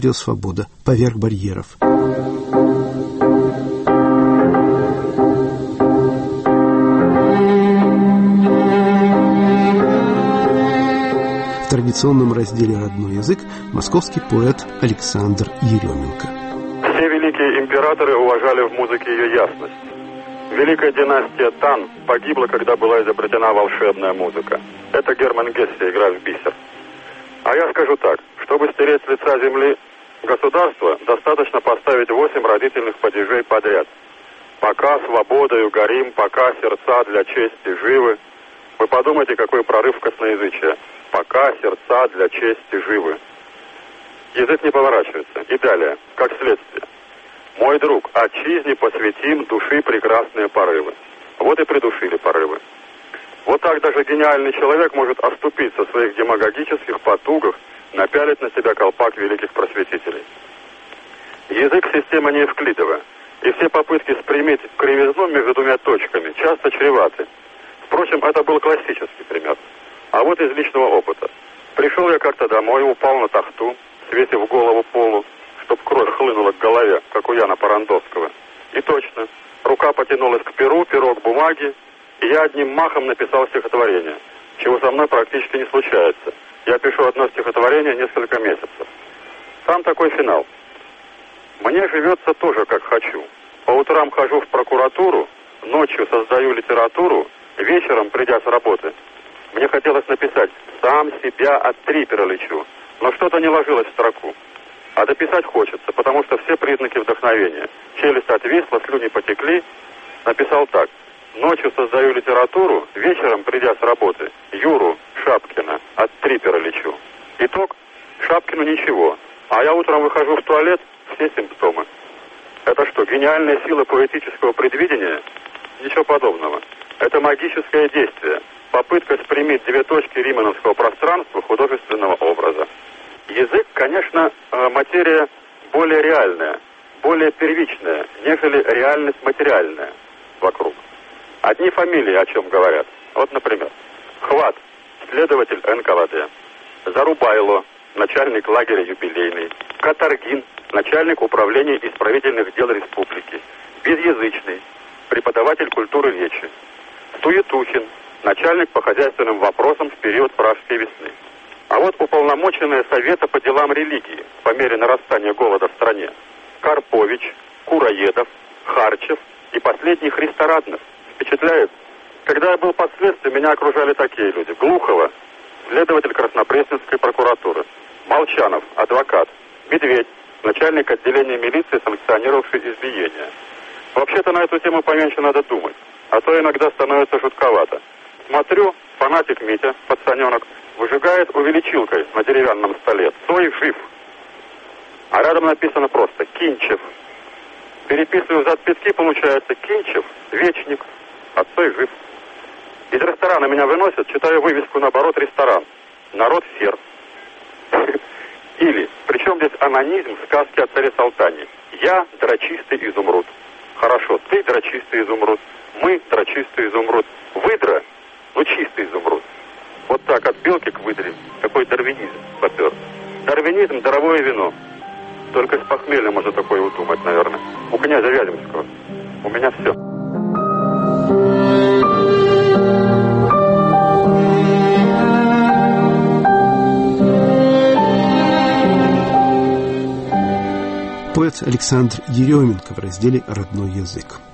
радиосвобода «Поверх барьеров». В традиционном разделе «Родной язык» московский поэт Александр Еременко. Все великие императоры уважали в музыке ее ясность. Великая династия Тан погибла, когда была изобретена волшебная музыка. Это Герман Гессе, игра в бисер. А я скажу так, чтобы стереть с лица земли государство, достаточно поставить 8 родительных падежей подряд. «Пока свободою горим, пока сердца для чести живы». Вы подумайте, какой прорыв косноязычия. «Пока сердца для чести живы». Язык не поворачивается. И далее, как следствие. «Мой друг, отчизне посвятим души прекрасные порывы». Вот и придушили порывы. Вот так даже гениальный человек может оступиться в своих демагогических потугах, напялить на себя колпак великих просветителей. Язык — система неевклидова, и все попытки спрямить кривизну между двумя точками часто чреваты. Впрочем, это был классический пример. А вот из личного опыта. Пришел я как-то домой, упал на тахту, свесив голову полу, чтоб кровь хлынула к голове, как у Яна Парандовского. И точно, рука потянулась к перу, перо к бумаге, и я одним махом написал стихотворение, чего со мной практически не случается. Я пишу одно стихотворение несколько месяцев. Там такой финал. Мне живется тоже как хочу. По утрам хожу в прокуратуру, ночью создаю литературу, вечером, придя с работы, мне хотелось написать «Сам себя от трипера лечу», но что-то не ложилось в строку. А дописать хочется, потому что все признаки вдохновения. Челюсть отвисла, слюни потекли. Написал так. Ночью создаю литературу, вечером, придя с работы, Юру Шапкина от трипера лечу. Итог. Шапкину ничего. А я утром выхожу в туалет, все симптомы. Это что, гениальная сила поэтического предвидения? Ничего подобного. Это магическое действие. Попытка спрямить две точки римановского пространства художественного образа. Язык, конечно, материя более реальная, более первичная, нежели реальность материальная вокруг. Одни фамилии о чем говорят. Вот, например, Хват, следователь НКВД. Зарубайло, начальник лагеря юбилейный. Каторгин, начальник управления исправительных дел республики. Безязычный, преподаватель культуры речи. Туетухин, начальник по хозяйственным вопросам в период Пражской весны. А вот уполномоченные Совета по делам религии по мере нарастания голода в стране. Карпович, Кураедов, Харчев и последний Христораднов. Впечатляет? Когда я был под следствием, меня окружали такие люди. Глухова, следователь Краснопресненской прокуратуры. Молчанов, адвокат. Медведь, начальник отделения милиции, санкционировавший избиение. Вообще-то на эту тему поменьше надо думать, а то иногда становится жутковато. Смотрю, фанатик Митя, пацаненок, выжигает увеличилкой на деревянном столе. Цой жив. А рядом написано просто Кинчев. Переписываю в записки, получается Кинчев, Вечник, а Цой жив. Из ресторана меня выносят, читаю вывеску наоборот ресторан. Народ фер. Или, причем здесь анонизм в сказке о царе Салтане. Я дрочистый изумруд. Хорошо, ты дрочистый изумруд, мы дрочистый изумруд. Выдра, ну чистый изумруд. Вот так, от белки к выдре. Какой дарвинизм попер. Дарвинизм — даровое вино. Только с похмелья можно такое удумать, наверное. У князя Вяземского. У меня все. Поэт Александр Еременко в разделе «Родной язык».